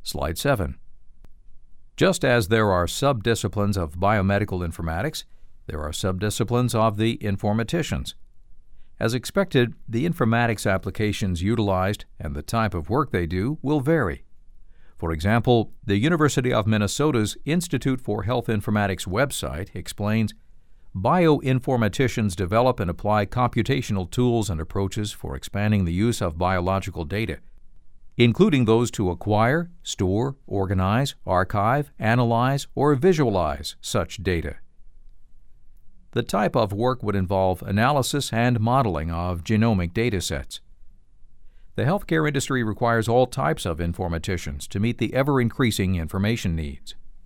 Slide 7. Just as there are subdisciplines of biomedical informatics, there are subdisciplines of the informaticians. As expected, the informatics applications utilized and the type of work they do will vary. For example, the University of Minnesota's Institute for Health Informatics website explains, bioinformaticians develop and apply computational tools and approaches for expanding the use of biological data, including those to acquire, store, organize, archive, analyze, or visualize such data. The type of work would involve analysis and modeling of genomic data sets. The healthcare industry requires all types of informaticians to meet the ever-increasing information needs.